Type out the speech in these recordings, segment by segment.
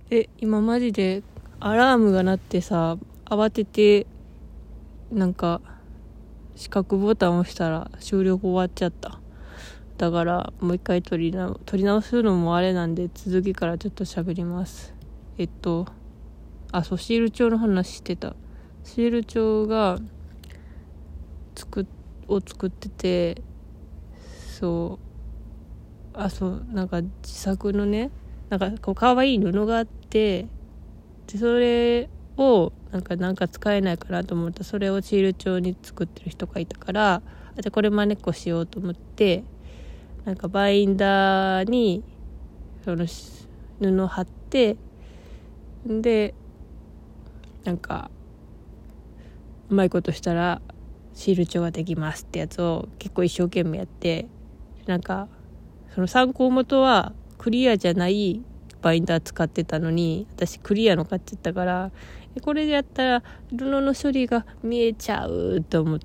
今マジでアラームが鳴ってさ、慌ててなんか四角ボタンを押したら収録終わっちゃった。だからもう一回撮り直すのもあれなんで、続きからちょっと喋ります。シール帳の話してた。シール帳が作ってて、なんか自作のね、なんかこう可愛い布があって、でそれをなんか使えないかなと思った。それをシール帳に作ってる人がいたから、じゃあこれ真似っこしようと思って、なんかバインダーにその布を貼って、でなんかうまいことしたらシール帳ができますってやつを結構一生懸命やって、なんかその参考元はクリアじゃないバインダー使ってたのに、私クリアの買っちゃったから、これでやったら布の処理が見えちゃうと思って、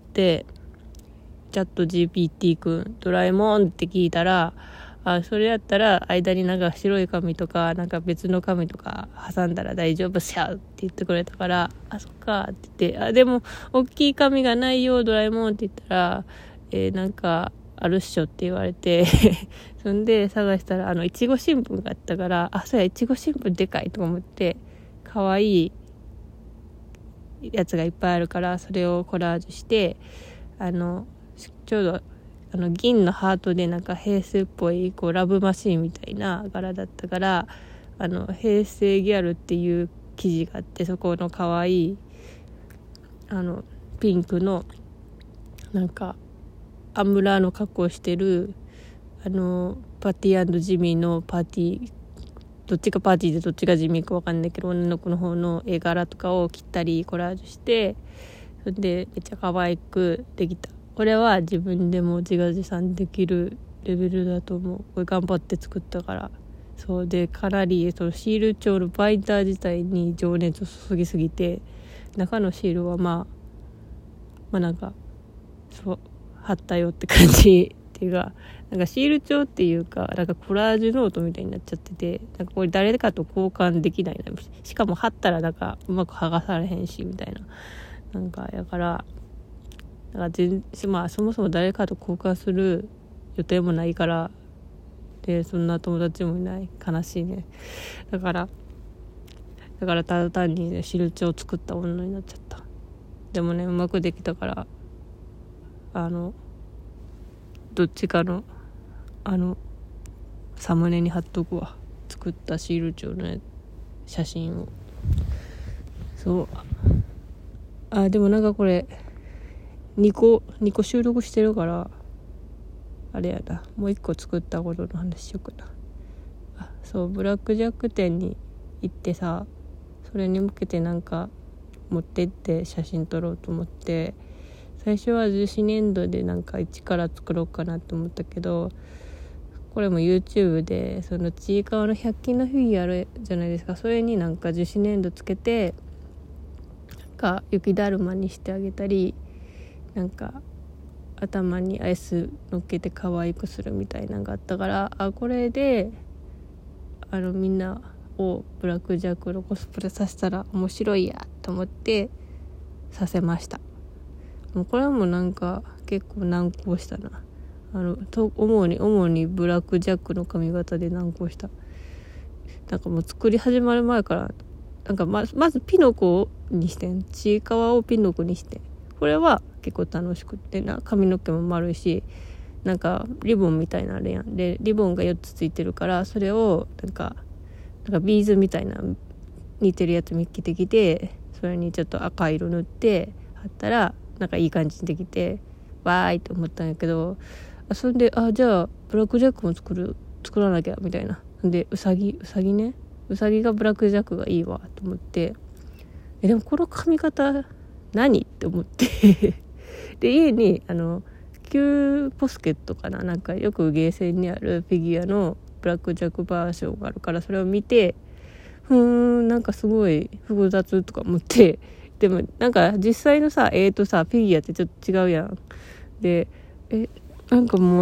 チャット GPT 君ドラえもんって聞いたら、それやったら間になんか白い紙とかなんか別の紙とか挟んだら大丈夫っすよって言ってくれたから、そっかって言って、でも大きい紙がないよドラえもんって言ったら、なんかあるっしょって言われてそんで探したらいちご新聞があったから、そうやいちご新聞でかいと思って、かわいいやつがいっぱいあるから、それをコラージュして、ちょうど銀のハートでなんか平成っぽいこうラブマシーンみたいな柄だったから、平成ギャルっていう記事があって、そこのかわいいピンクのなんかアンブラーの格好してるパーティー&ジミーのパーティー、どっちがパーティーでどっちがジミーか分かんないけど、女の子の方の絵柄とかを切ったりコラージュして、それでめっちゃ可愛くできた。これは自分でも自画自賛できるレベルだと思う。これ頑張って作ったから。そうで、かなりそのシール帳のバインダー自体に情熱を注ぎすぎて、中のシールはまあなんか貼ったよって感じっていうか、なんかシール帳っていうか、なんかコラージュノートみたいになっちゃってて、なんかこれ誰かと交換できないな、しかも貼ったらなんかうまく剥がされへんしみたいな、なんかやからそもそも誰かと交換する予定もないから、でそんな友達もいない、悲しいね。だからただ単にね、シール帳を作った女になっちゃった。でもね、うまくできたから、どっちかのサムネに貼っとくわ、作ったシール帳の写真を。そうでもなんかこれ2個収録してるから、あれやな、もう1個作ったことの話しようかな。ブラックジャック店に行ってさ、それに向けてなんか持ってって写真撮ろうと思って、最初は樹脂粘土でなんか一から作ろうかなと思ったけど、これも YouTube でそのちいかわの100均のフィギュアあるじゃないですか。それになんか樹脂粘土つけてなんか雪だるまにしてあげたり、なんか頭にアイス乗っけて可愛くするみたいなのがあったから、これでみんなをブラックジャックのコスプレさせたら面白いやと思ってさせました。もうこれもなんか結構難航したな。主にブラックジャックの髪型で難航した。なんかもう作り始まる前からなんかまずピノコにしてん、ちいかわをピノコにして、これは結構楽しくってな、髪の毛も丸いし、なんかリボンみたいなあれやんで、リボンが4つついてるから、それをなんかビーズみたいな似てるやつ見っけてきて、それにちょっと赤色塗って貼ったらなんかいい感じにできて、わーいと思ったんやけど、そんでじゃあブラックジャックも作らなきゃみたいな。でうさぎがブラックジャックがいいわと思って、でもこの髪型何って思ってで家に旧ポスケットかな、なんかよくゲーセンにあるフィギュアのブラックジャックバージョンがあるから、それを見てなんかすごい複雑とか思って、でもなんか実際のさフィギュアってちょっと違うやん。でなんかもう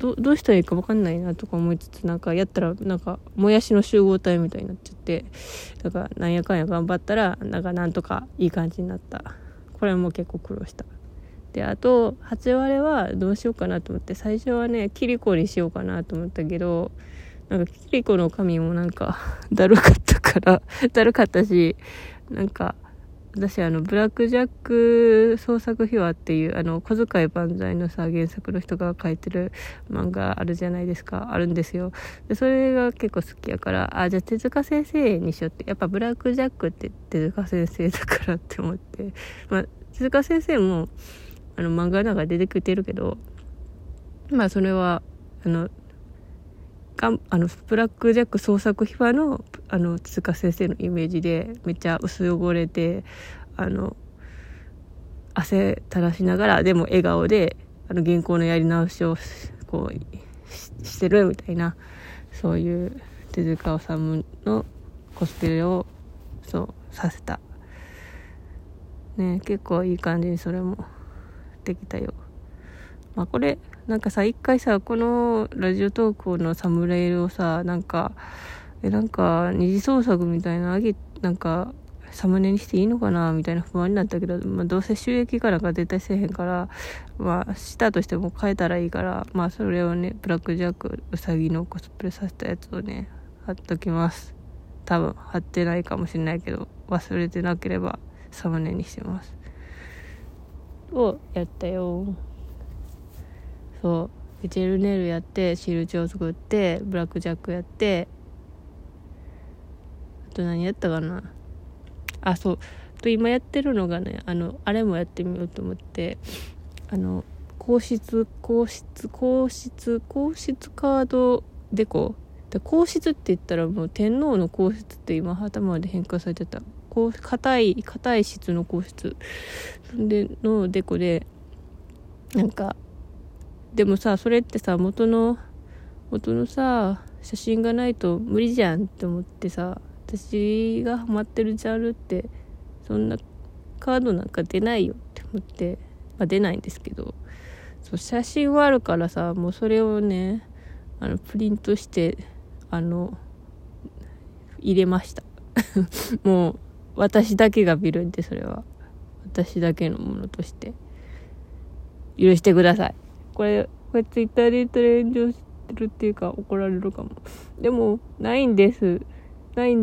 どうしたらいいか分かんないなとか思いつつ、なんかやったらなんかもやしの集合体みたいになっちゃって、だからなんやかんや頑張ったらなんとかいい感じになった。これも結構苦労した。であと8割はどうしようかなと思って、最初はねキリコにしようかなと思ったけど、なんかキリコの髪もなんかだるかったし、なんか私ブラックジャック創作秘話っていう小遣い万歳のさ原作の人が書いてる漫画あるじゃないですか。あるんですよ。でそれが結構好きやから、じゃあ手塚先生にしようって、やっぱブラックジャックって手塚先生だからって思って、手塚先生も漫画の中で出てきてるけど、それはブラックジャック創作秘話の手塚先生のイメージで、めっちゃ薄汚れて汗垂らしながらでも笑顔で原稿のやり直しをこうしてるみたいな、そういう手塚治虫のコスプレをさせたね。結構いい感じにそれもできたよ。これなんかさ、一回さこのラジオ投稿のサムネイルをさ、なんか二次創作みたいななんかサムネにしていいのかなみたいな不安になったけど、どうせ収益化なんか絶対せえへんから、したとしても変えたらいいから、それをねブラックジャックウサギのコスプレさせたやつをね貼っときます。多分貼ってないかもしれないけど、忘れてなければサムネにしてますをやったよ。そうジェルネイルやって、シール帳作って、ブラックジャックやって、あと何やったかな。今やってるのがね、あれもやってみようと思って、皇室カードデコで、皇室って言ったらもう天皇の皇室って今頭で変化されてた、硬い質の皇室でのデコで、なんかでもさ、それってさ元のさ写真がないと無理じゃんって思ってさ、私がハマってるジャンルってそんなカードなんか出ないよって思って、出ないんですけど、写真はあるからさ、もうそれをねプリントして入れましたもう私だけが見るんで、それは私だけのものとして許してください。これツイッターで言ったら炎上してるっていうか怒られるかも。でもないんですで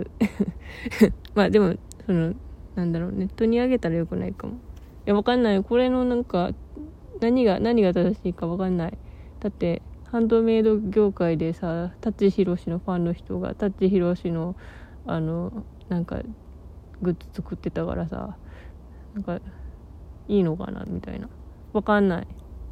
もなんだろう、ネットに上げたらよくないかも。いやわかんない、これのなんか何が正しいかわかんない。だってハンドメイド業界でさ、舘ひろしのファンの人が舘ひろしのなんかグッズ作ってたからさ、なんかいいのかなみたいな。わかんない。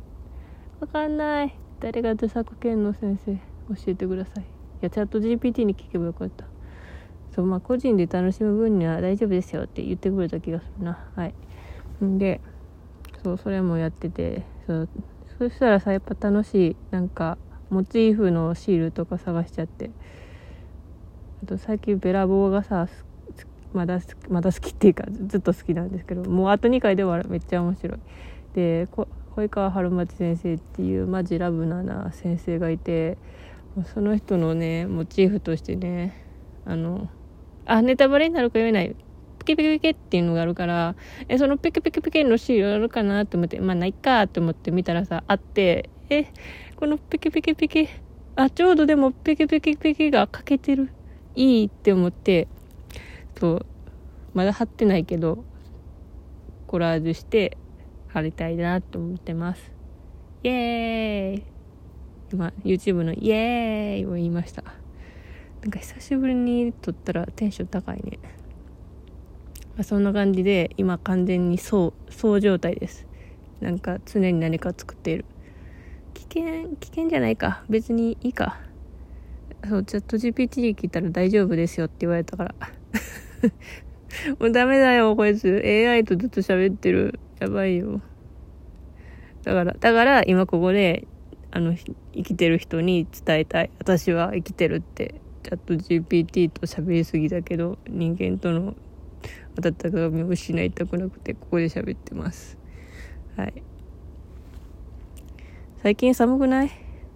誰が著作権の先生教えてください。いやチャット GPT に聞けばよかった。個人で楽しむ分には大丈夫ですよって言ってくれた気がするな。はいでそれもやってて、そしたらさ、やっぱ楽しい。なんかモチーフのシールとか探しちゃって、あと最近ベラボーがさまだ好きっていうかずっと好きなんですけど、もうあと2回で終わる。めっちゃ面白い。で小川春町先生っていうマジラブな先生がいて、その人のねモチーフとしてね、ネタバレになるか言えないピケピケピケっていうのがあるから、そのピケピケピケのシールあるかなと思って、ないかと思って見たらさあって、このピケピケピケちょうどでもピケピケピケが欠けてる、いいって思って、まだ貼ってないけどコラージュして貼りたいなと思ってます。イエーイ。今 YouTube のイエーイを言いました。なんか久しぶりに撮ったらテンション高いね。そんな感じで今完全にそう状態です。なんか常に何か作っている。危険じゃないか、別にいいか。チャット GPT に聞いたら大丈夫ですよって言われたからもうダメだよこいつ、 AI とずっと喋ってる、やばいよ。だから今ここで生きてる人に伝えたい。私は生きてるって。チャット GPT と喋りすぎだけど人間との温かみを失いたくなくてここで喋ってます。はい。最近寒くない？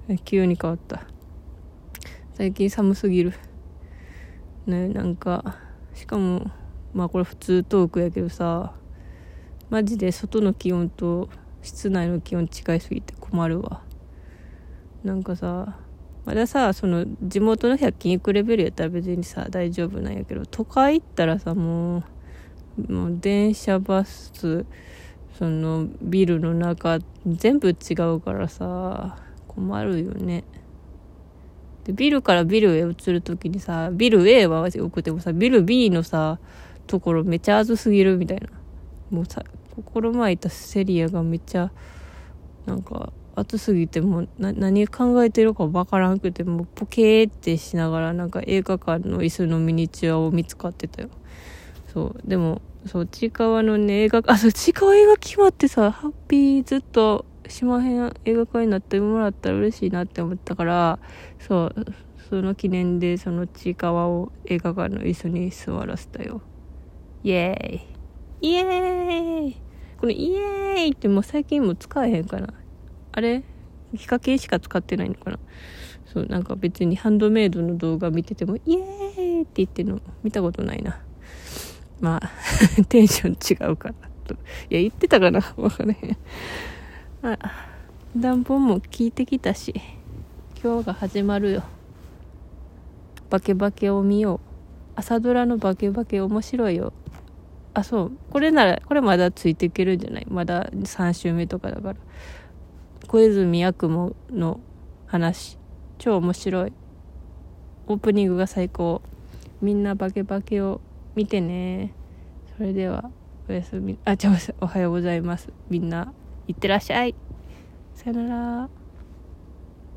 急に変わった。最近寒すぎるね。なんかしかもまあこれ普通トークやけどさ、マジで外の気温と室内の気温違いすぎて困るわ。なんかさ、まださ、その地元の100均行くレベルやったら別にさ大丈夫なんやけど、都会行ったらさ、もう電車バスそのビルの中全部違うからさ困るよね。でビルからビルへ移るときにさ、ビル A はよくてもさ、ビル B のさところめっちゃ暑すぎるみたいな。もうさ、心前いたセリアがめっちゃなんか暑すぎて、もう何考えてるかわからんくて、もうポケーってしながらなんか映画館の椅子のミニチュアを見つかってたよ。そうでもそうちいかわのねちいかわ映画決まってさ、ハッピーずっと島編映画館になってもらったら嬉しいなって思ったから、そうその記念でそのちいかわを映画館の椅子に座らせたよ。イエーイイエーイ。このイエーイってもう最近も使えへんかな。あれヒカキンしか使ってないのかな。そうなんか別にハンドメイドの動画見ててもイエーイって言ってるの見たことないな。まあテンション違うかなと。いや言ってたかなわからへん。暖房も効いてきたし、今日が始まるよ。バケバケを見よう。朝ドラのバケバケ面白いよ。あ、そうこれまだついていけるんじゃない。まだ3週目とかだから。小泉八雲の話超面白い。オープニングが最高。みんなバケバケを見てね。それではおやすみ。おはようございます。みんないってらっしゃい。さよなら。